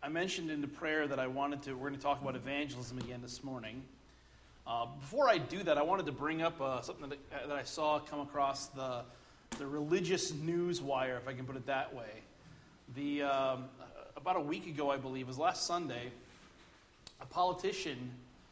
I mentioned in the prayer that we're going to talk about evangelism again this morning. Before I do that, I wanted to bring up something that I saw come across the religious news wire, if I can put it that way. About a week ago, I believe, it was last Sunday, a politician,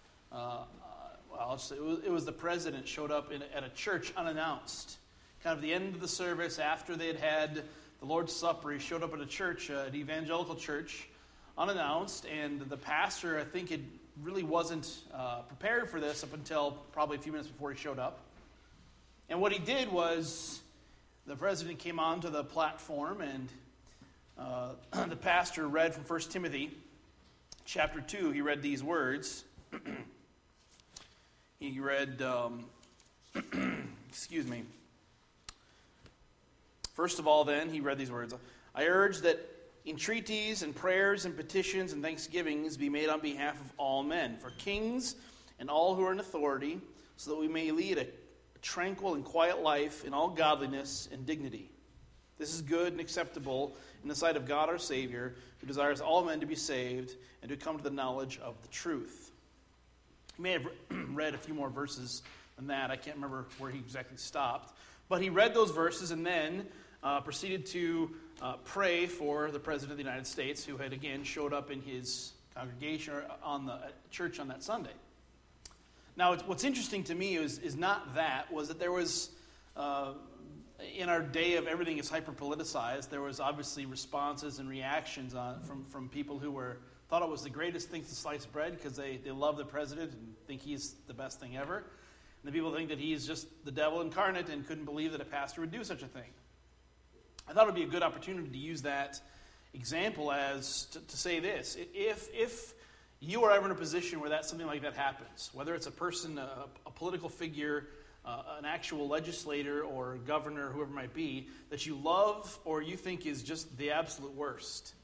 it was the president, showed up at a church unannounced. Kind of the end of the service, after they had the Lord's Supper, he showed up at a church, an evangelical church, unannounced, and the pastor, I think, really wasn't prepared for this up until probably a few minutes before he showed up. And what he did was, the president came onto the platform, and the pastor read from 1 Timothy chapter 2. He read these words. He read, First of all, then, he read these words. I urge that entreaties and prayers and petitions and thanksgivings be made on behalf of all men, for kings and all who are in authority, so that we may lead a tranquil and quiet life in all godliness and dignity. This is good and acceptable in the sight of God our Savior, who desires all men to be saved and to come to the knowledge of the truth. He may have read a few more verses than that. I can't remember where he exactly stopped. But he read those verses and then proceeded to pray for the President of the United States, who had again showed up in his congregation or on the church on that Sunday. Now, what's interesting to me is not that, was that there was, in our day of everything is hyper-politicized, there was obviously responses and reactions from people who thought it was the greatest thing to slice bread because they love the president and think he's the best thing ever. And the people think that he's just the devil incarnate and couldn't believe that a pastor would do such a thing. I thought it would be a good opportunity to use that example as to say this. If you are ever in a position where something like that happens, whether it's a person, a political figure, an actual legislator or governor, whoever it might be, that you love or you think is just the absolute worst,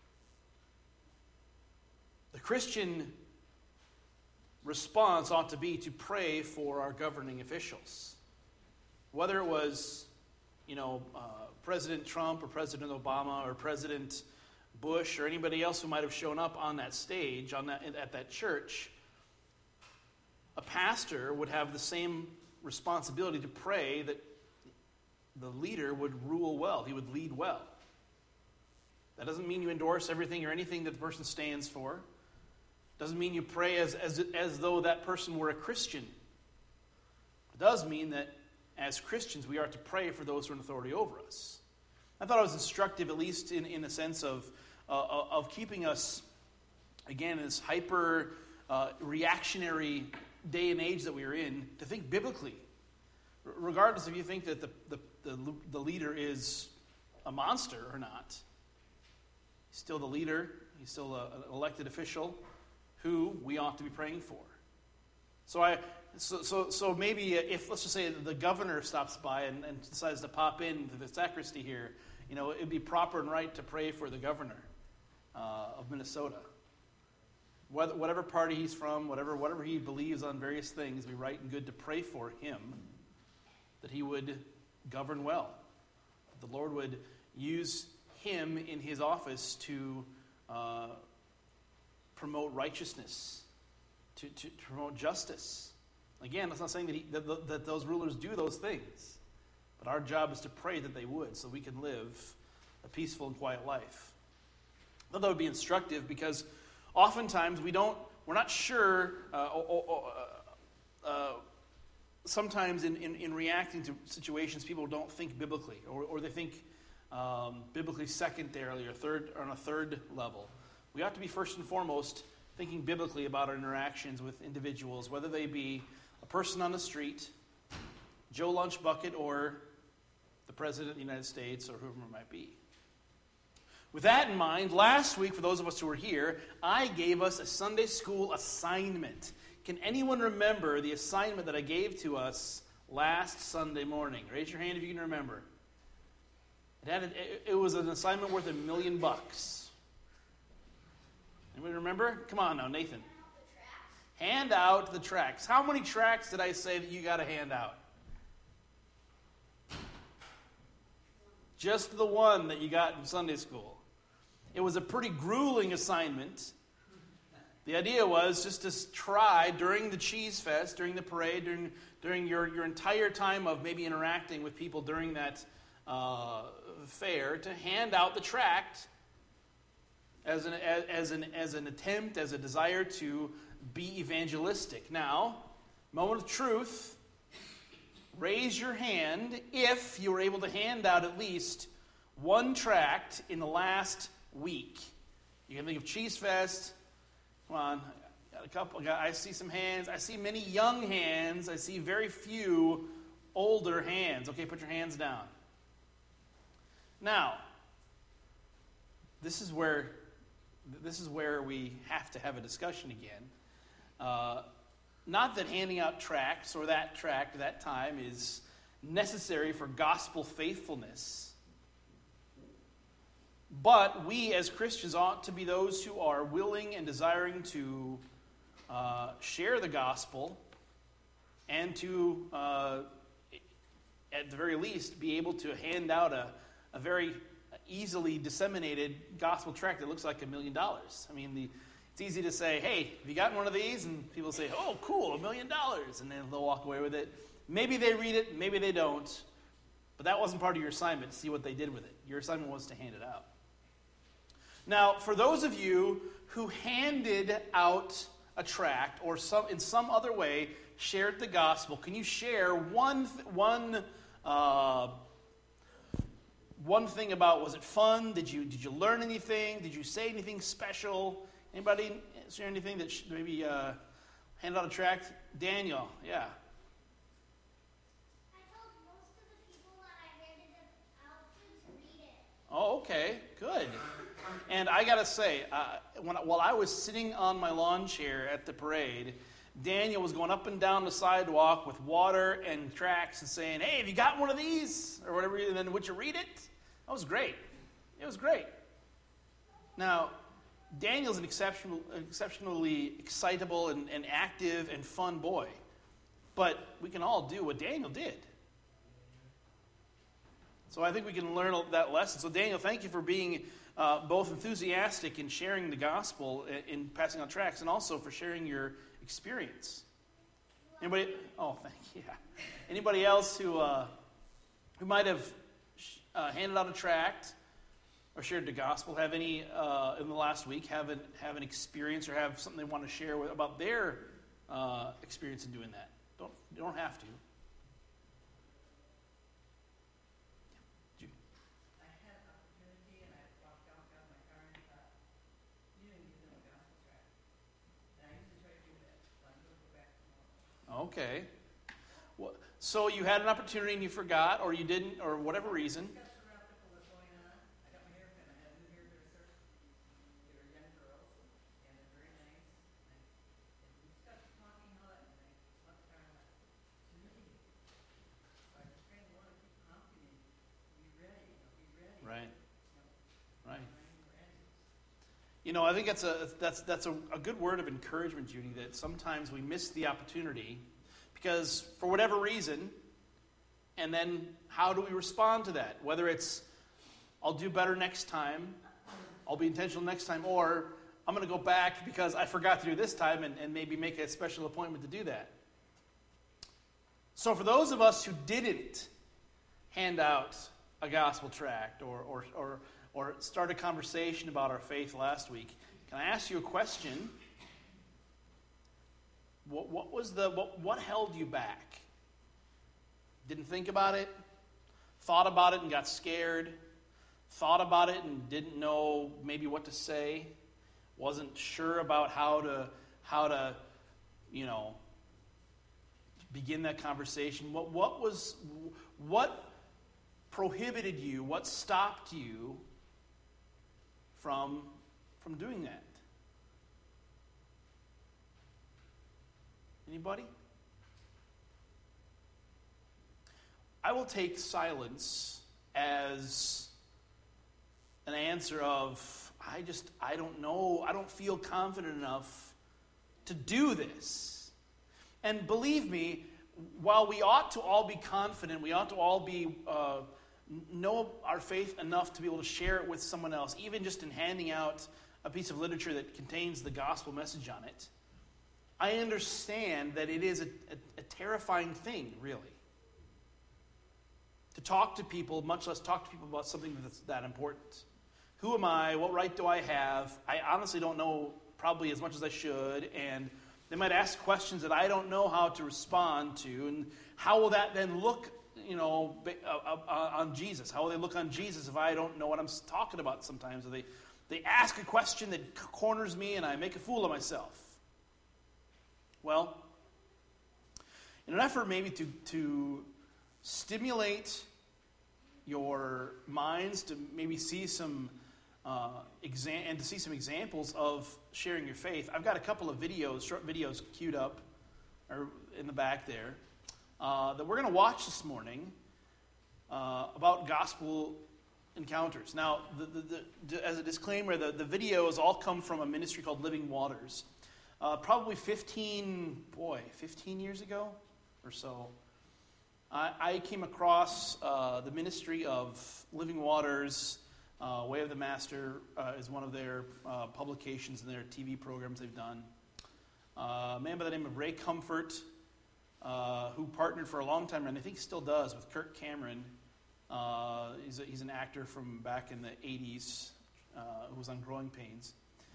the Christian response ought to be to pray for our governing officials. Whether it was, President Trump or President Obama or President Bush or anybody else who might have shown up on that stage, at that church, a pastor would have the same responsibility to pray that the leader would rule well, he would lead well. That doesn't mean you endorse everything or anything that the person stands for. Doesn't mean you pray as though that person were a Christian. It does mean that as Christians we are to pray for those who are in authority over us. I thought it was instructive, at least in a sense of keeping us, again, in this hyper reactionary day and age that we are in, to think biblically. Regardless if you think that the leader is a monster or not. He's still the leader. He's still an elected official who we ought to be praying for. So maybe if, let's just say, the governor stops by and decides to pop into the sacristy here, it'd be proper and right to pray for the governor of Minnesota. Whatever party he's from, whatever he believes on various things, it'd be right and good to pray for him, that he would govern well. That the Lord would use him in his office to promote righteousness, to promote justice. Again, that's not saying that those rulers do those things, but our job is to pray that they would, so we can live a peaceful and quiet life. I thought that would be instructive because oftentimes we're not sure. Sometimes in reacting to situations, people don't think biblically, or they think biblically secondarily or on a third level. We ought to be first and foremost thinking biblically about our interactions with individuals, whether they be a person on the street, Joe Lunchbucket, or the President of the United States, or whoever it might be. With that in mind, last week, for those of us who were here, I gave us a Sunday school assignment. Can anyone remember the assignment that I gave to us last Sunday morning? Raise your hand if you can remember. It was an assignment worth $1 million. Anybody remember? Come on now, Nathan. Hand out the tracts. How many tracts did I say that you got to hand out? Just the one that you got in Sunday school. It was a pretty grueling assignment. The idea was just to try during the Cheese Fest, during the parade, during your entire time of maybe interacting with people during that fair, to hand out the tract as an attempt, as a desire to be evangelistic. Now, moment of truth. Raise your hand if you were able to hand out at least one tract in the last week. You can think of Cheese Fest. Come on, got a couple. I see some hands. I see many young hands. I see very few older hands. Okay, put your hands down. Now, this is where we have to have a discussion again. Not that handing out tracts or that tract at that time is necessary for gospel faithfulness. But we as Christians ought to be those who are willing and desiring to share the gospel and to, at the very least, be able to hand out a very easily disseminated gospel tract that looks like $1 million. I mean, it's easy to say, hey, have you gotten one of these? And people say, oh, cool, $1 million. And then they'll walk away with it. Maybe they read it, maybe they don't. But that wasn't part of your assignment, to see what they did with it. Your assignment was to hand it out. Now, for those of you who handed out a tract or in some other way shared the gospel, can you share one thing about, was it fun? Did you learn anything? Did you say anything special? Anybody share anything that maybe hand out a tract? Daniel, yeah. I told most of the people that I handed it out to read it. Oh, okay, good. And I gotta say, while I was sitting on my lawn chair at the parade, Daniel was going up and down the sidewalk with water and tracts and saying, hey, have you got one of these? Or whatever, and then would you read it? That was great. It was great. Now, Daniel's an exceptionally excitable and active and fun boy. But we can all do what Daniel did. So I think we can learn that lesson. So Daniel, thank you for being both enthusiastic in sharing the gospel, in passing on tracts, and also for sharing your experience. Anybody? Oh, thank you. Yeah. Anybody else who might have handed out a tract or shared the gospel, have any in the last week have an experience or have something they want to share about their experience in doing that? You don't have to. I had an opportunity and I walked out, got my car, and thought, you didn't give them a gospel tract. And I usually try to do that, so I'm going to go back tomorrow. Okay. Well, so you had an opportunity and you forgot, or you didn't, or whatever reason. Right. You know, I think that's a good word of encouragement, Judy, that sometimes we miss the opportunity because for whatever reason, and then how do we respond to that? Whether it's, I'll do better next time, I'll be intentional next time, or I'm going to go back because I forgot to do this time and maybe make a special appointment to do that. So for those of us who didn't hand out a gospel tract or start a conversation about our faith last week, can I ask you a question? What held you back? Didn't think about it? Thought about it and got scared? Thought about it and didn't know maybe what to say? Wasn't sure about how to begin that conversation? What prohibited you? What stopped you from doing that? Anybody? I will take silence as an answer of, I don't know, I don't feel confident enough to do this. And believe me, while we ought to all be confident, we ought to all be know our faith enough to be able to share it with someone else, even just in handing out a piece of literature that contains the gospel message on it, I understand that it is a terrifying thing, really, to talk to people, much less talk to people about something that's that important. Who am I? What right do I have? I honestly don't know probably as much as I should, and they might ask questions that I don't know how to respond to, and how will that then look, on Jesus? How will they look on Jesus if I don't know what I'm talking about sometimes? Or they ask a question that corners me, and I make a fool of myself. Well, in an effort maybe to stimulate your minds to maybe see some and to see some examples of sharing your faith, I've got a couple of short videos queued up or in the back there that we're going to watch this morning about gospel encounters. Now, as a disclaimer, the videos all come from a ministry called Living Waters. Probably 15 years ago or so, I came across the ministry of Living Waters. Way of the Master is one of their publications and their TV programs they've done. A man by the name of Ray Comfort, who partnered for a long time, and I think still does, with Kirk Cameron. He's an actor from back in the 80s who was on Growing Pains.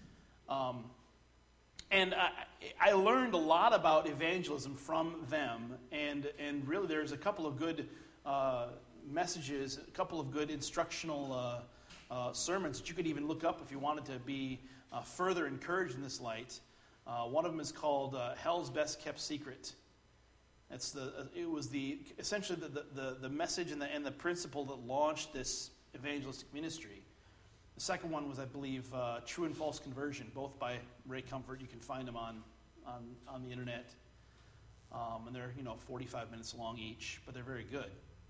And I learned a lot about evangelism from them, and really there's a couple of good messages, a couple of good instructional sermons that you could even look up if you wanted to be further encouraged in this light. One of them is called Hell's Best Kept Secret. It was essentially the message and the principle that launched this evangelistic ministry. The second one was, I believe, True and False Conversion, both by Ray Comfort. You can find them on the internet, and they're 45 minutes long each, but they're very good.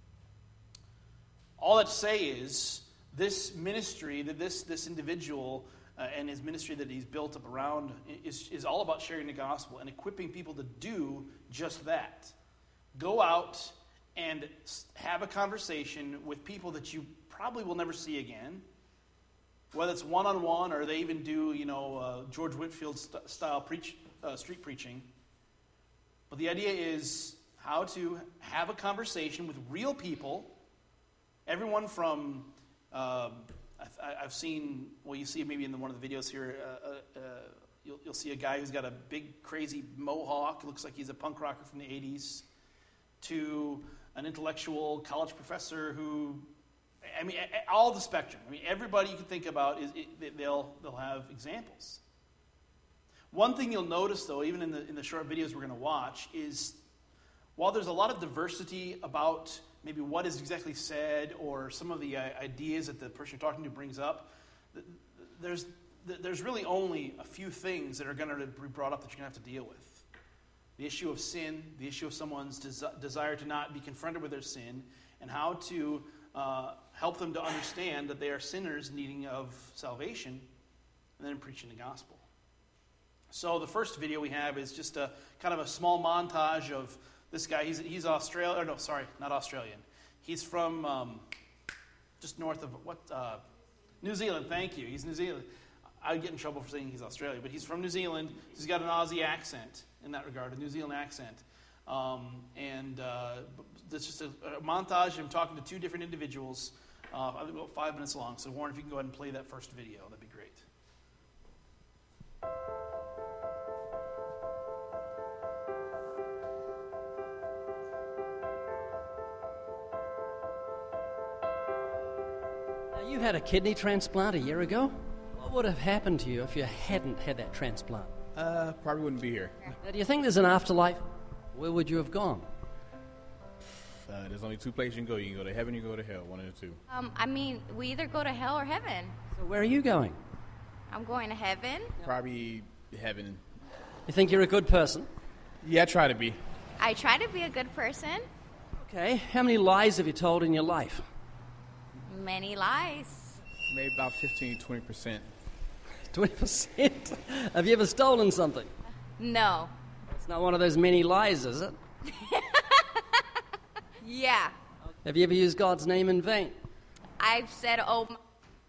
All that to say is, this ministry, that this individual and his ministry that he's built up around is all about sharing the gospel and equipping people to do just that. Go out and have a conversation with people that you probably will never see again, whether it's one-on-one or they even do, George Whitefield style street preaching. But the idea is how to have a conversation with real people, everyone from... I've seen, you see maybe in one of the videos here, you'll see a guy who's got a big, crazy mohawk, looks like he's a punk rocker from the 80s, to an intellectual college professor who, all the spectrum. Everybody you can think about, they'll have examples. One thing you'll notice, though, even in the short videos we're going to watch, is while there's a lot of diversity about maybe what is exactly said or some of the ideas that the person you're talking to brings up, there's really only a few things that are going to be brought up that you're going to have to deal with. The issue of sin, the issue of someone's desire to not be confronted with their sin, and how to help them to understand that they are sinners needing of salvation, and then preaching the gospel. So the first video we have is just a kind of a small montage of this guy. He's Australian. Or no, sorry, not Australian. He's from just north of New Zealand. Thank you. He's New Zealand. I'd get in trouble for saying he's Australian, but he's from New Zealand. He's got an Aussie accent in that regard, a New Zealand accent. There's just a montage of him talking to two different individuals, about 5 minutes long. So Warren, if you can go ahead and play that first video, that'd be great. You had a kidney transplant a year ago. What would have happened to you if you hadn't had that transplant? Probably wouldn't be here. Now, do you think there's an afterlife? Where would you have gone? There's only two places you can go. You can go to heaven, you can go to hell, one of the two. We either go to hell or heaven. So where are you going? I'm going to heaven. Probably heaven. You think you're a good person? Yeah, I try to be. I try to be a good person. Okay. How many lies have you told in your life? Many lies. Maybe about 15 to 20%. 20%? Have you ever stolen something? No. It's not one of those many lies, is it? Yeah. Have you ever used God's name in vain? I've said oh my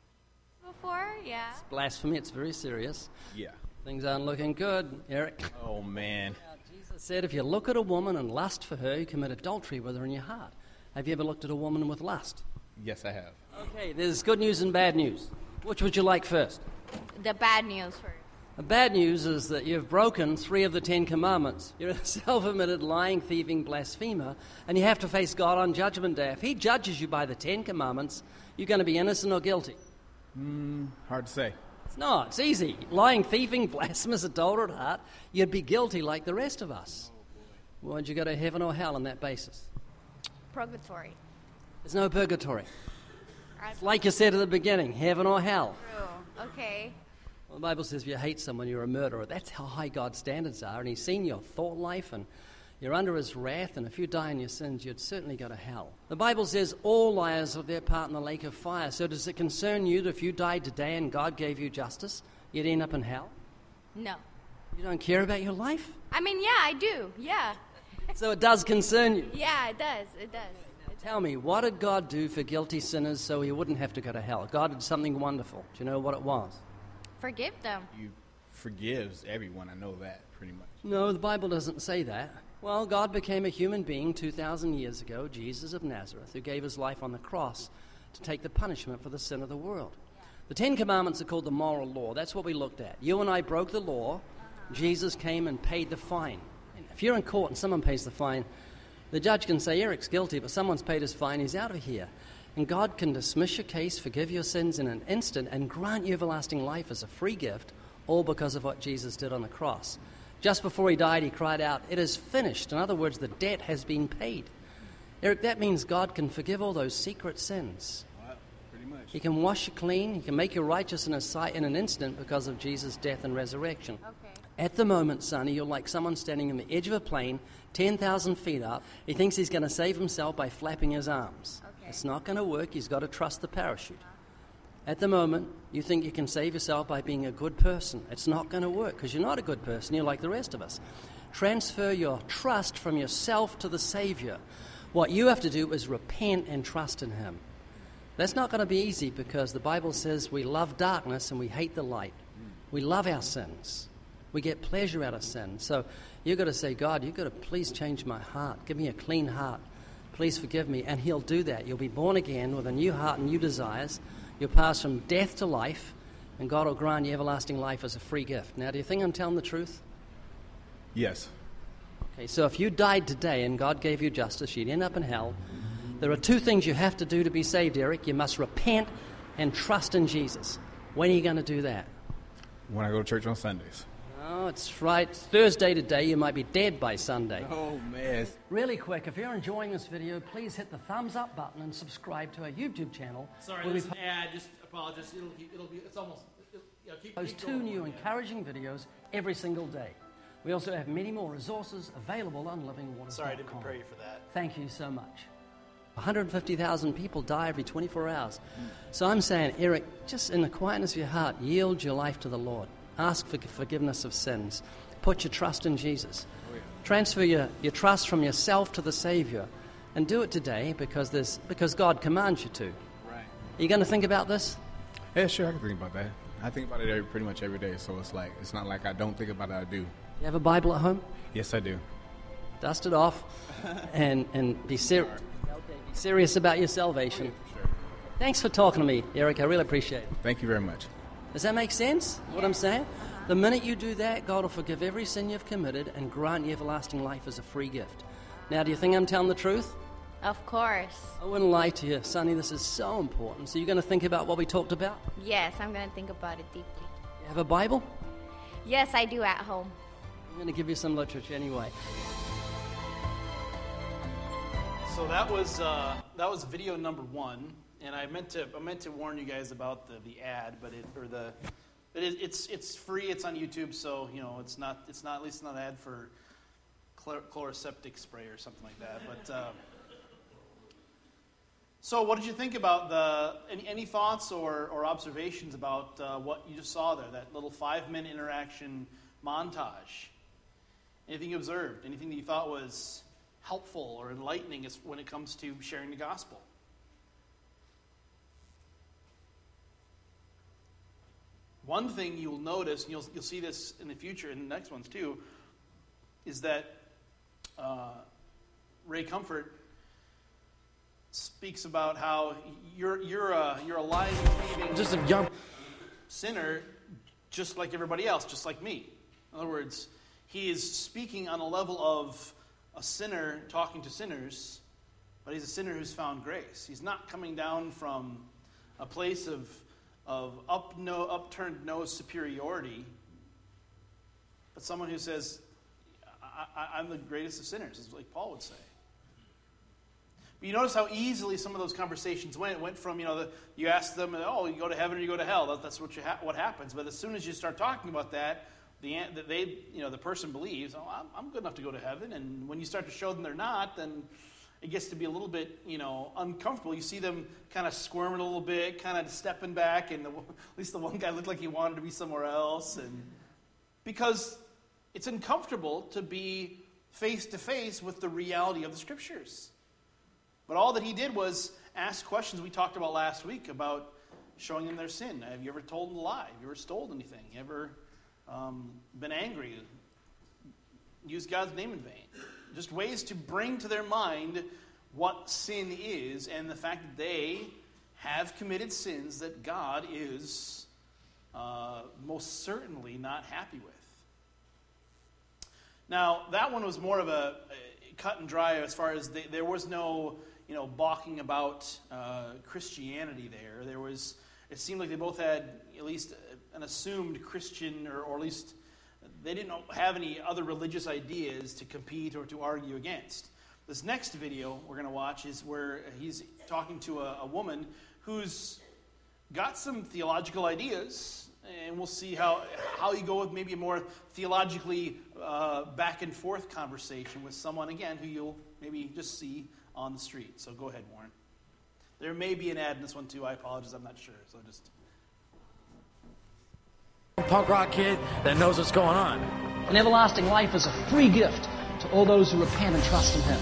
before, yeah. Blasphemy, it's very serious. Yeah. Things aren't looking good, Eric. Oh, man. Jesus said, if you look at a woman and lust for her, you commit adultery with her in your heart. Have you ever looked at a woman with lust? Yes, I have. Okay, there's good news and bad news. Which would you like first? The bad news first. The bad news is that you've broken 3 of the 10 commandments. You're a self-admitted lying, thieving blasphemer, and you have to face God on Judgment Day. If he judges you by the 10 commandments, you're going to be innocent or guilty. Hard to say. It's not. It's easy. Lying, thieving, blasphemous, adulterate heart, you'd be guilty like the rest of us. Would you go to heaven or hell on that basis? Purgatory. There's no purgatory. Right. It's like you said at the beginning, heaven or hell. True. Okay. Well, the Bible says if you hate someone, you're a murderer. That's how high God's standards are, and he's seen your thought life, and you're under his wrath, and if you die in your sins, you'd certainly go to hell. The Bible says all liars have their part in the lake of fire, so does it concern you that if you died today and God gave you justice, you'd end up in hell? No. You don't care about your life? I mean, yeah, I do. Yeah. So it does concern you. Yeah, it does. It does. Tell me, what did God do for guilty sinners so he wouldn't have to go to hell? God did something wonderful. Do you know what it was? Forgive them. You forgives everyone. I know that pretty much. No, the Bible doesn't say that. Well, God became a human being 2,000 years ago, Jesus of Nazareth, who gave his life on the cross to take the punishment for the sin of the world. The 10 Commandments are called the moral law. That's what we looked at. You and I broke the law. Jesus came and paid the fine. If you're in court and someone pays the fine, the judge can say, Eric's guilty, but someone's paid his fine, he's out of here. And God can dismiss your case, forgive your sins in an instant, and grant you everlasting life as a free gift, all because of what Jesus did on the cross. Just before he died, he cried out, it is finished. In other words, the debt has been paid. Eric, that means God can forgive all those secret sins. Pretty much. He can wash you clean. He can make you righteous in his sight in an instant because of Jesus' death and resurrection. Okay. At the moment, Sonny, you're like someone standing on the edge of a plane, 10,000 feet up. He thinks he's going to save himself by flapping his arms. Okay. It's not going to work. He's got to trust the parachute. At the moment, you think you can save yourself by being a good person. It's not going to work because you're not a good person. You're like the rest of us. Transfer your trust from yourself to the Savior. What you have to do is repent and trust in him. That's not going to be easy because the Bible says we love darkness and we hate the light. We love our sins. We get pleasure out of sin. So you've got to say, God, you've got to please change my heart. Give me a clean heart. Please forgive me. And he'll do that. You'll be born again with a new heart and new desires. You'll pass from death to life, and God will grant you everlasting life as a free gift. Now, do you think I'm telling the truth? Yes. Okay, so if you died today and God gave you justice, you'd end up in hell. There are 2 things you have to do to be saved, Eric. You must repent and trust in Jesus. When are you going to do that? When I go to church on Sundays. Oh, it's Friday. It's Thursday today. You might be dead by Sunday. Oh, man. Really quick, if you're enjoying this video, please hit the thumbs up button and subscribe to our YouTube channel. Sorry, where we there's an ad. Just apologize. It'll be. It's almost. Keep post 2 going. new encouraging videos every single day. We also have many more resources available on livingwaters.com. Sorry, I didn't prepare you for that. Thank you so much. 150,000 people die every 24 hours. So I'm saying, Eric, just in the quietness of your heart, yield your life to the Lord. Ask for forgiveness of sins. Put your trust in Jesus. Transfer your trust from yourself to the Savior. And do it today because God commands you to. Right. Are you going to think about this? Yeah, sure, I can think about that. I think about it pretty much every day, so it's not like I don't think about it, I do. You have a Bible at home? Yes, I do. Dust it off and be serious about your salvation. Sure. Thanks for talking to me, Eric. I really appreciate it. Thank you very much. Does that make sense, what I'm saying? The minute you do that, God will forgive every sin you've committed and grant you everlasting life as a free gift. Now, do you think I'm telling the truth? Of course. I wouldn't lie to you, Sonny. This is so important. So you're going to think about what we talked about? Yes, I'm going to think about it deeply. You have a Bible? Yes, I do at home. I'm going to give you some literature anyway. So that was video number 1, and I meant to warn you guys about the ad, but it's free. It's on YouTube, so it's not at least not an ad for chloroseptic spray or something like that. But so what did you think about any thoughts or observations about what you just saw there? That little 5-minute interaction montage. Anything you observed? Anything that you thought was helpful or enlightening when it comes to sharing the gospel. One thing you'll notice, and you'll see this in the future, in the next ones too, is that Ray Comfort speaks about how you're a lying, believing, Just a young sinner, just like everybody else, just like me. In other words, he is speaking on a level of a sinner talking to sinners, but he's a sinner who's found grace. He's not coming down from a place of upturned nose superiority, but someone who says, I'm the greatest of sinners, is like Paul would say. But you notice how easily some of those conversations went. It went from, you ask them, oh, you go to heaven or you go to hell. That's what happens. But as soon as you start talking about that, the person believes, oh, I'm good enough to go to heaven. And when you start to show them they're not, then it gets to be a little bit, uncomfortable. You see them kind of squirming a little bit, kind of stepping back, and at least the one guy looked like he wanted to be somewhere else. And because it's uncomfortable to be face to face with the reality of the Scriptures. But all that he did was ask questions we talked about last week about showing them their sin. Have you ever told a lie? Have you ever stolen anything? Have you ever been angry? Used God's name in vain? Just ways to bring to their mind what sin is and the fact that they have committed sins that God is most certainly not happy with. Now, that one was more of a cut and dry as far as there was no, balking about Christianity there. It seemed like they both had at least an assumed Christian, or at least they didn't have any other religious ideas to compete or to argue against. This next video we're going to watch is where he's talking to a woman who's got some theological ideas, and we'll see how you go with maybe a more theologically back and forth conversation with someone, again, who you'll maybe just see on the street. So go ahead, Warren. There may be an ad in this one too. I apologize. I'm not sure. So just... punk rock kid that knows what's going on. An everlasting life is a free gift to all those who repent and trust in Him.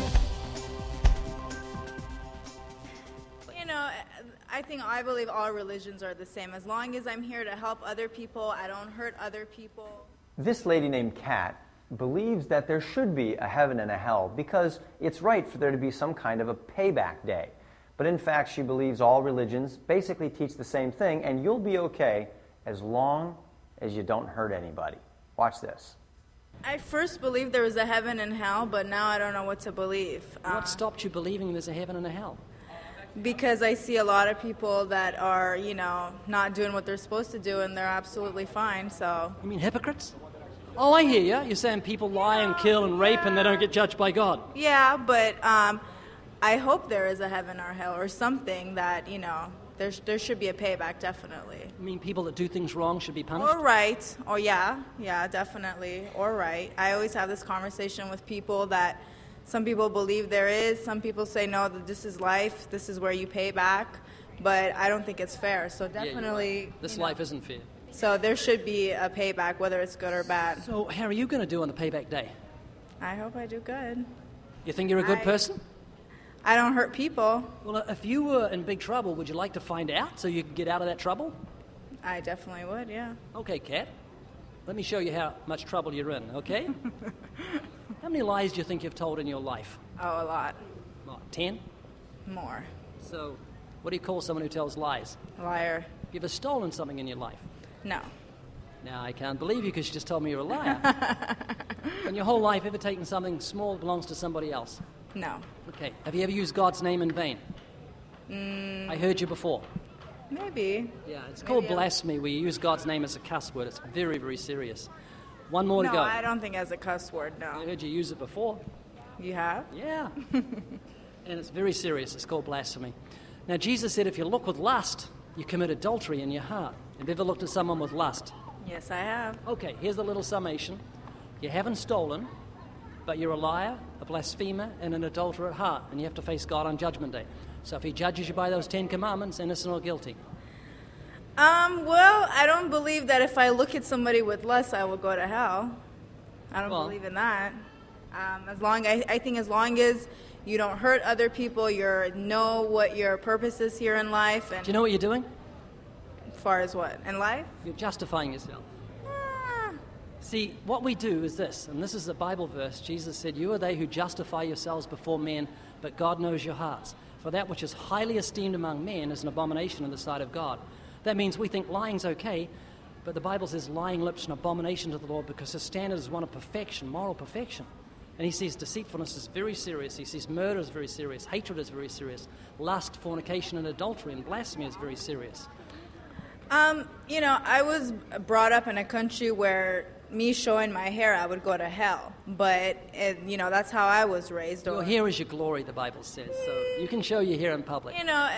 I believe all religions are the same. As long as I'm here to help other people, I don't hurt other people. This lady named Kat believes that there should be a heaven and a hell because it's right for there to be some kind of a payback day. But in fact, she believes all religions basically teach the same thing, and you'll be okay as long as you don't hurt anybody. Watch this. I first believed there was a heaven and hell, but now I don't know what to believe. What stopped you believing there's a heaven and a hell? Because I see a lot of people that are, not doing what they're supposed to do, and they're absolutely fine, so... You mean hypocrites? Oh, I hear you. You're saying people lie and kill and rape and they don't get judged by God. Yeah, but I hope there is a heaven or hell or something that, there should be a payback, definitely. You mean people that do things wrong should be punished? Or right. Or yeah, definitely. Or right. I always have this conversation with people that some people believe there is. Some people say, no, that this is life. This is where you pay back. But I don't think it's fair. So definitely... Yeah, right. This life isn't fair. So there should be a payback, whether it's good or bad. So how are you going to do on the payback day? I hope I do good. You think you're a good person? I don't hurt people. Well, if you were in big trouble, would you like to find out so you can get out of that trouble? I definitely would, yeah. Okay, Kat. Let me show you how much trouble you're in, okay? How many lies do you think you've told in your life? Oh, a lot. What, 10? More. So, what do you call someone who tells lies? Liar. You ever stolen something in your life? No. Now, I can't believe you because you just told me you're a liar. In your whole life, ever taken something small that belongs to somebody else? No. Okay. Have you ever used God's name in vain? I heard you before. Maybe. Yeah, it's called blasphemy, where you use God's name as a cuss word. It's very, very serious. One more to go. No, I don't think as a cuss word, no. I heard you use it before. You have? Yeah. And it's very serious. It's called blasphemy. Now, Jesus said if you look with lust, you commit adultery in your heart. Have you ever looked at someone with lust? Yes, I have. Okay, here's a little summation. You haven't stolen, but you're a liar, a blasphemer, and an adulterer at heart, and you have to face God on Judgment Day. So if He judges you by those 10 commandments, innocent or guilty? Well, I don't believe that if I look at somebody with lust, I will go to hell. I don't believe in that. I think as long as you don't hurt other people, you know what your purpose is here in life. And Do you know what you're doing? as far as what? In life? You're justifying yourself. See, what we do is this, and this is a Bible verse. Jesus said, "You are they who justify yourselves before men, but God knows your hearts. For that which is highly esteemed among men is an abomination in the sight of God." That means we think lying's okay, but the Bible says lying lips are an abomination to the Lord because his standard is one of perfection, moral perfection. And he sees deceitfulness is very serious. He sees murder is very serious. Hatred is very serious. Lust, fornication, and adultery and blasphemy is very serious. I was brought up in a country where me showing my hair, I would go to hell. But, that's how I was raised. Your hair is your glory, the Bible says. So you can show your hair in public.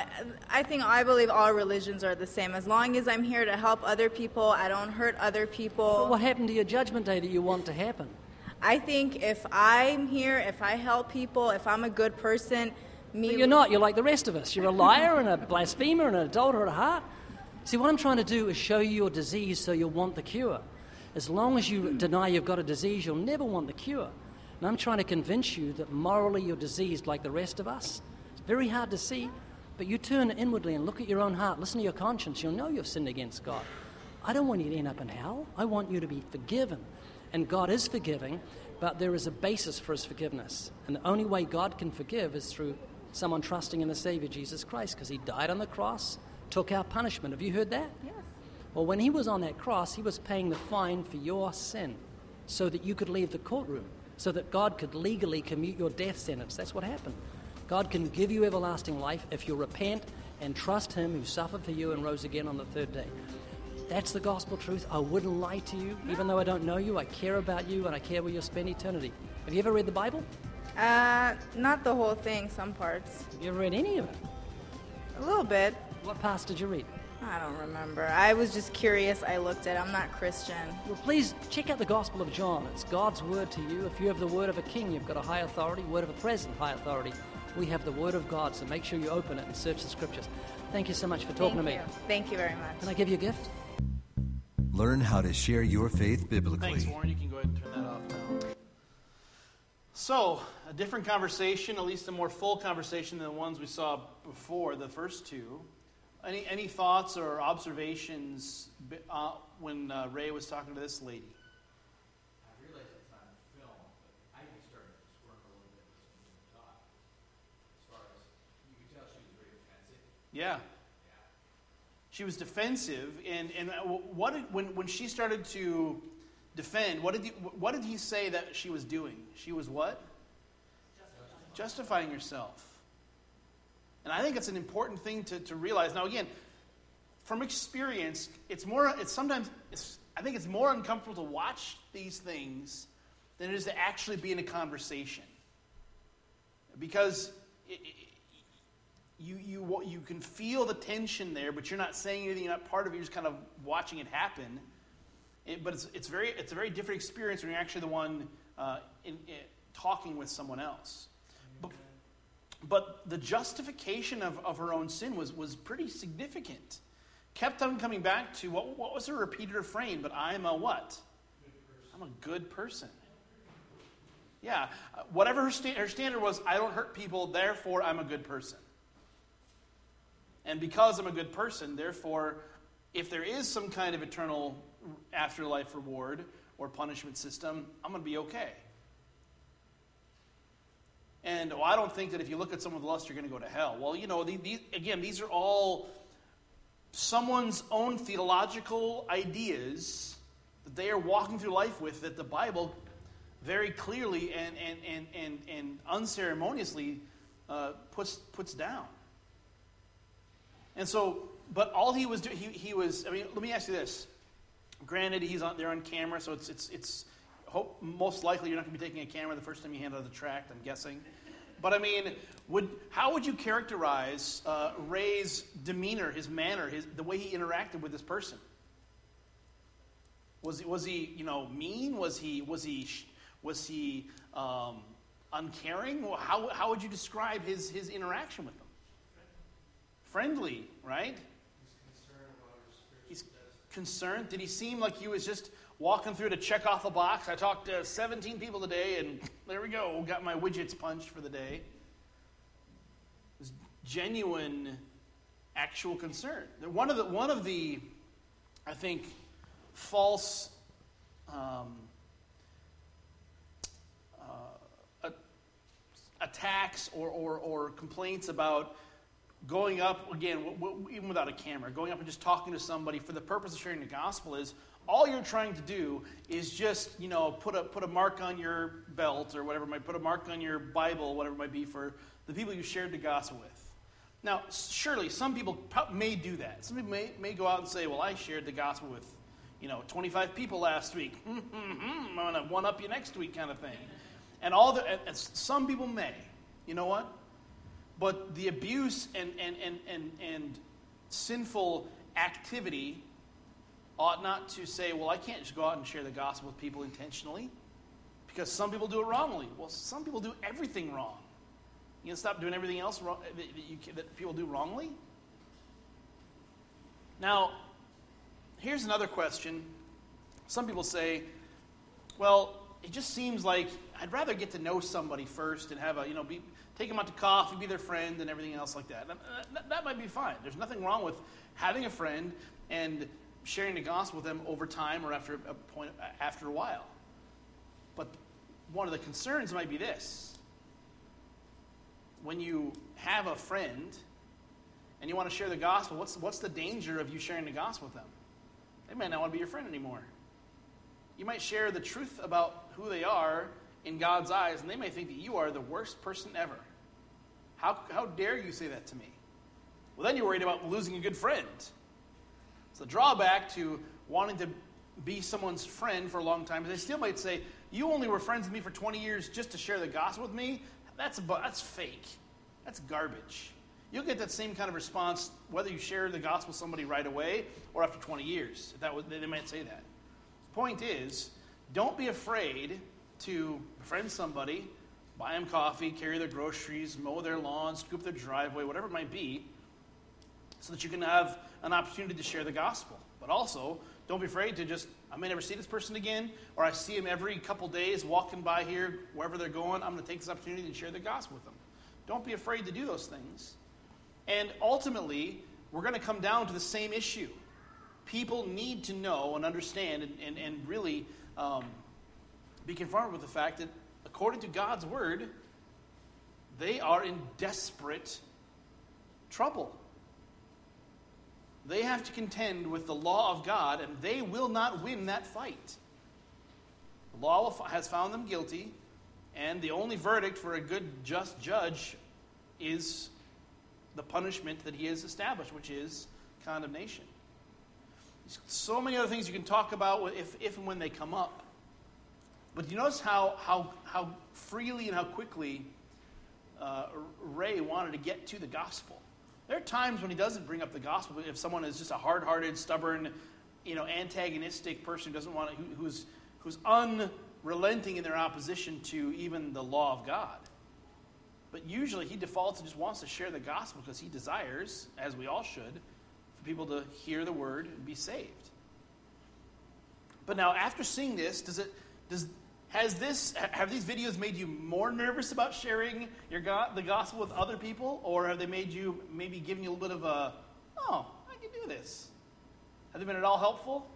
I believe all religions are the same. As long as I'm here to help other people, I don't hurt other people. But what happened to your judgment day that you want to happen? I think if I'm here, if I help people, if I'm a good person, But you're not. You're like the rest of us. You're a liar and a blasphemer and an adulterer at heart. See, what I'm trying to do is show you your disease so you'll want the cure. As long as you deny you've got a disease, you'll never want the cure. And I'm trying to convince you that morally you're diseased like the rest of us. It's very hard to see, but you turn inwardly and look at your own heart, listen to your conscience, you'll know you've sinned against God. I don't want you to end up in hell. I want you to be forgiven. And God is forgiving, but there is a basis for his forgiveness. And the only way God can forgive is through someone trusting in the Savior, Jesus Christ, because he died on the cross, took our punishment. Have you heard that? Yes. Well, when he was on that cross, he was paying the fine for your sin so that you could leave the courtroom, so that God could legally commute your death sentence. That's what happened. God can give you everlasting life if you repent and trust him who suffered for you and rose again on the third day. That's the gospel truth. I wouldn't lie to you. Even though I don't know you, I care about you and I care where you'll spend eternity. Have you ever read the Bible? Not the whole thing, some parts. Have you ever read any of it? A little bit. What parts did you read? I don't remember. I was just curious. I looked at it. I'm not Christian. Well, please check out the Gospel of John. It's God's word to you. If you have the word of a king, you've got a high authority. Word of a president, high authority. We have the word of God, so make sure you open it and search the scriptures. Thank you so much for talking to me. Thank you very much. Can I give you a gift? Learn how to share your faith biblically. Thanks, Warren. You can go ahead and turn that off now. So, a different conversation, at least a more full conversation than the ones we saw before, the first two. Any thoughts or observations when Ray was talking to this lady? I realize it's on film, but I even started to squirm a little bit listening to him talk. As far as, you could tell she was very defensive. Yeah. She was defensive, and when she started to defend, what did he say that she was doing? She was what? Justifying herself. And I think it's an important thing to realize. Now, again, from experience, I think it's more uncomfortable to watch these things than it is to actually be in a conversation. Because you can feel the tension there, but you're not saying anything, you're not part of it, you're just kind of watching it happen. But it's a very different experience when you're actually the one talking with someone else. But the justification of her own sin was pretty significant. Kept on coming back to, what was her repeated refrain? But I'm a what? I'm a good person. Yeah. Whatever her standard was, I don't hurt people, therefore I'm a good person. And because I'm a good person, therefore, if there is some kind of eternal afterlife reward or punishment system, I'm going to be okay. And I don't think that if you look at someone with lust, you're going to go to hell. Well, these are all someone's own theological ideas that they are walking through life with, that the Bible very clearly and unceremoniously puts down. And so, but all he was doing, he was. I mean, let me ask you this. Granted, they're on camera, so it's most likely you're not going to be taking a camera the first time you hand out the tract, I'm guessing. But I mean, how would you characterize Ray's demeanor, his manner, the way he interacted with this person? Was he mean? Was he uncaring? How would you describe his interaction with them? Friendly, right? He's concerned. Did he seem like he was just walking through to check off a box. I talked to 17 people today, and there we go. Got my widgets punched for the day. It's genuine, actual concern. One of the I think, false attacks or complaints about going up, again, even without a camera, going up and just talking to somebody for the purpose of sharing the gospel is all you're trying to do is just, put a mark on your belt or whatever, put a mark on your Bible, whatever it might be, for the people you shared the gospel with. Now, surely some people may do that. Some people may go out and say, well, I shared the gospel with 25 people last week. I'm going to one-up you next week kind of thing. And some people may. You know what? But the abuse and sinful activity ought not to say, well, I can't just go out and share the gospel with people intentionally because some people do it wrongly. Well, some people do everything wrong. You can stop doing everything else wrong, that people do wrongly? Now, here's another question. Some people say, well, it just seems like I'd rather get to know somebody first and have take them out to coffee, be their friend, and everything else like that. That might be fine. There's nothing wrong with having a friend and sharing the gospel with them over time or after a while. But one of the concerns might be this. When you have a friend and you want to share the gospel, what's the danger of you sharing the gospel with them? They might not want to be your friend anymore. You might share the truth about who they are in God's eyes, and they may think that you are the worst person ever. How dare you say that to me? Well, then you're worried about losing a good friend. It's the drawback to wanting to be someone's friend for a long time. They still might say, you only were friends with me for 20 years just to share the gospel with me? That's fake. That's garbage. You'll get that same kind of response whether you share the gospel with somebody right away or after 20 years. They might say that. The point is, don't be afraid to befriend somebody, buy them coffee, carry their groceries, mow their lawn, scoop their driveway, whatever it might be, so that you can have an opportunity to share the gospel. But also, don't be afraid to I may never see this person again, or I see them every couple days walking by here, wherever they're going. I'm going to take this opportunity to share the gospel with them. Don't be afraid to do those things. And ultimately, we're going to come down to the same issue. People need to know and understand and really be confronted with the fact that according to God's word, they are in desperate trouble. They have to contend with the law of God, and they will not win that fight. The law has found them guilty, and the only verdict for a good, just judge is the punishment that he has established, which is condemnation. There's so many other things you can talk about if and when they come up. But you notice how freely and how quickly Ray wanted to get to the gospel. There are times when he doesn't bring up the gospel. If someone is just a hard-hearted, stubborn, antagonistic person who doesn't want to, who's unrelenting in their opposition to even the law of God. But usually he defaults and just wants to share the gospel because he desires, as we all should, for people to hear the word and be saved. But now, after seeing this, have these videos made you more nervous about sharing the gospel with other people, or have they made you maybe given you a little bit of a, oh, I can do this? Have they been at all helpful?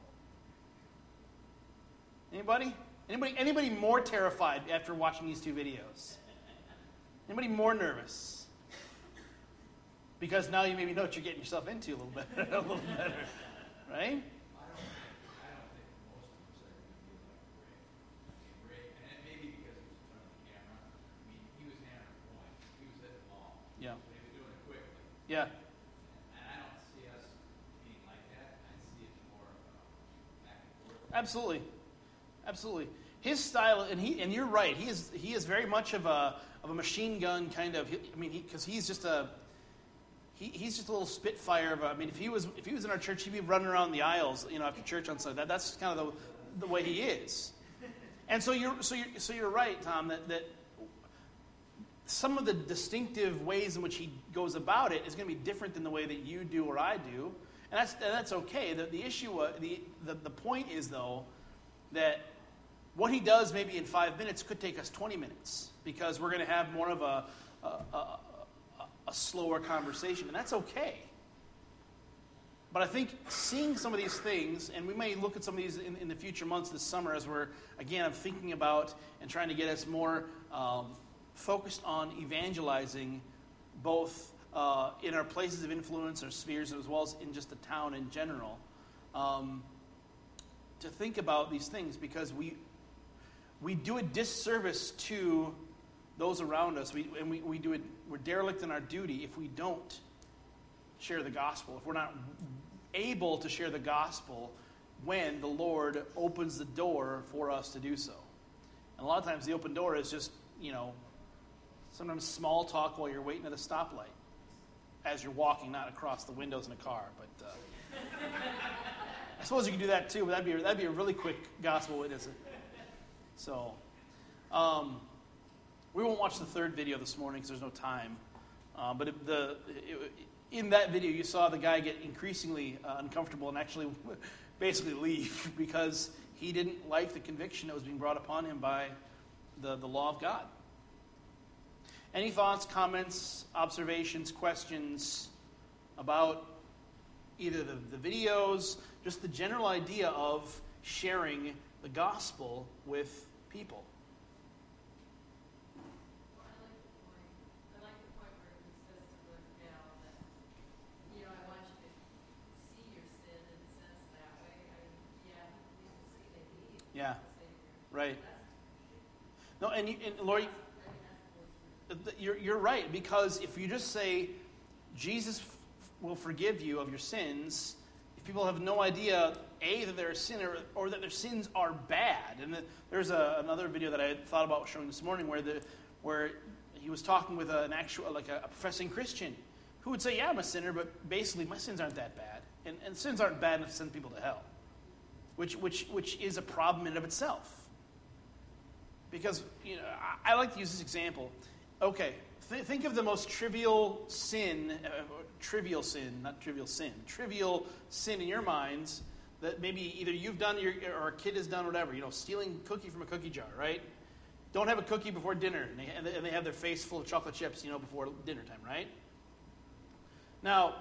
Anybody? Anybody more terrified after watching these two videos? Anybody more nervous? Because now you maybe know what you're getting yourself into a little better, right? Yeah. Yeah. And I don't see us being like that. I see it more back and forth. Absolutely. His style, and you're right. He is very much of a machine gun kind of. Because he's just a little spitfire of. If he was in our church, he'd be running around the aisles, after church on Sunday. That's kind of the way he is. And so you're right, Tom. That some of the distinctive ways in which he goes about it is going to be different than the way that you do or I do, and that's okay. The issue, the point is though, that what he does maybe in 5 minutes could take us 20 minutes because we're going to have more of a slower conversation, and that's okay. But I think seeing some of these things, and we may look at some of these in the future months this summer as we're, again, I'm thinking about and trying to get us more focused on evangelizing both in our places of influence or spheres as well as in just the town in general, to think about these things because we do a disservice to those around us. We're derelict in our duty if we don't share the gospel, if we're not able to share the gospel when the Lord opens the door for us to do so. And a lot of times the open door is just, sometimes small talk while you're waiting at a stoplight as you're walking, not across the windows in a car. But I suppose you can do that too, but that'd be a really quick gospel witness. So, we won't watch the third video this morning because there's no time. But in that video, you saw the guy get increasingly uncomfortable and actually basically leave because he didn't like the conviction that was being brought upon him by the law of God. Any thoughts, comments, observations, questions about either the videos, just the general idea of sharing the gospel with people? I like the point where he says to the gal that, I want you to see your sin in a sense that way. People see they need. Yeah, right. No, and Lori, you're right, because if you just say, Jesus will forgive you of your sins, if people have no idea, A, that they're a sinner, or that their sins are bad. And there's another video that I thought about showing this morning where he was talking with a professing Christian who would say, yeah, I'm a sinner, but basically my sins aren't that bad. And sins aren't bad enough to send people to hell, which is a problem in and of itself. Because, I like to use this example. Okay, think of the most trivial sin in your minds that maybe either you've done or a kid has done, whatever. Stealing cookie from a cookie jar, right? Don't have a cookie before dinner, and they have their face full of chocolate chips, before dinner time, right? Now,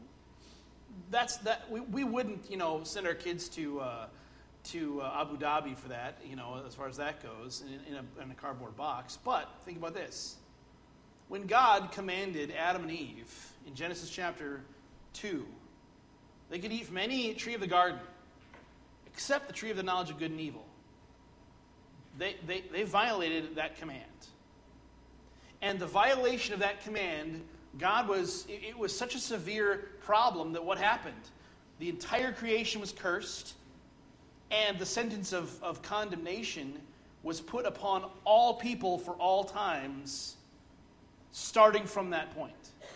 we wouldn't, send our kids to Abu Dhabi for that, as far as that goes, in a cardboard box. But think about this. When God commanded Adam and Eve in Genesis chapter 2, they could eat from any tree of the garden except the tree of the knowledge of good and evil. They violated that command. And the violation of that command, it was such a severe problem that what happened? The entire creation was cursed, and the sentence of condemnation was put upon all people for all times, starting from that point.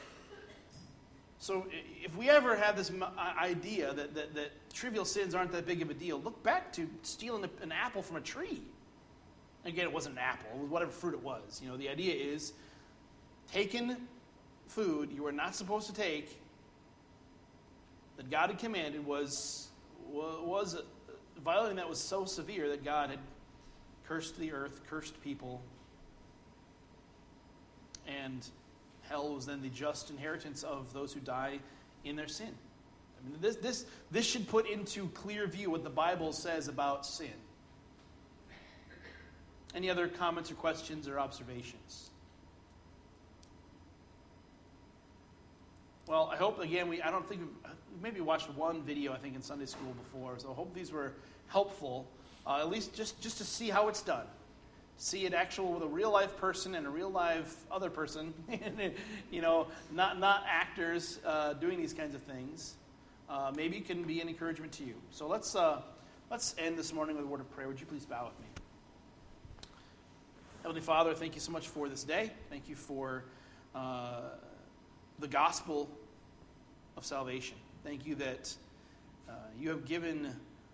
So if we ever have this idea that trivial sins aren't that big of a deal, look back to stealing an apple from a tree. Again, it wasn't an apple. It was whatever fruit it was. The idea is taking food you were not supposed to take that God had commanded was violating that was so severe that God had cursed the earth, cursed people, and hell was then the just inheritance of those who die in their sin. I mean, this should put into clear view what the Bible says about sin. Any other comments or questions or observations? Well, I hope, again, we maybe watched one video, I think, in Sunday school before, so I hope these were helpful, at least just to see how it's done. See it actual with a real-life person and a real-life other person, not actors doing these kinds of things. Maybe it can be an encouragement to you. So let's end this morning with a word of prayer. Would you please bow with me? Heavenly Father, thank you so much for this day. Thank you for the gospel of salvation. Thank you that you have given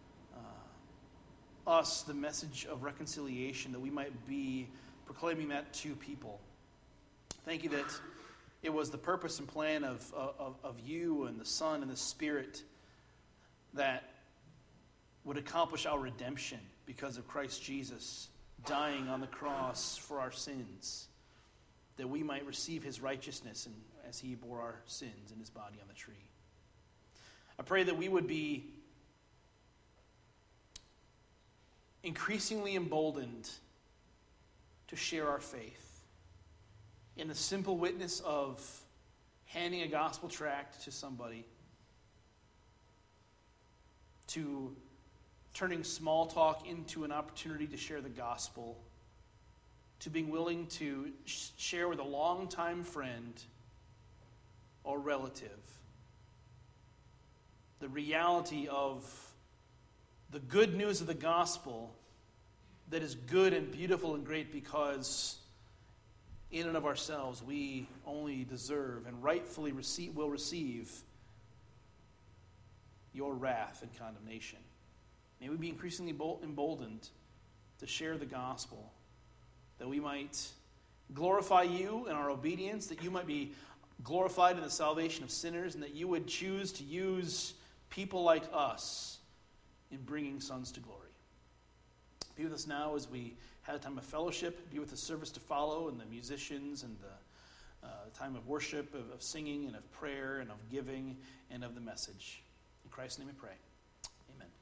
us the message of reconciliation, that we might be proclaiming that to people. Thank you that it was the purpose and plan of you and the Son and the Spirit that would accomplish our redemption, because of Christ Jesus dying on the cross for our sins, that we might receive his righteousness and as he bore our sins in his body on the tree. I pray that we would be increasingly emboldened to share our faith in the simple witness of handing a gospel tract to somebody, to turning small talk into an opportunity to share the gospel, to being willing to share with a longtime friend or relative the reality of the good news of the gospel that is good and beautiful and great because in and of ourselves we only deserve and rightfully will receive your wrath and condemnation. May we be increasingly emboldened to share the gospel, that we might glorify you in our obedience, that you might be glorified in the salvation of sinners, and that you would choose to use people like us in bringing sons to glory. Be with us now as we have a time of fellowship. Be with the service to follow and the musicians and the time of worship, of singing and of prayer and of giving and of the message. In Christ's name we pray. Amen.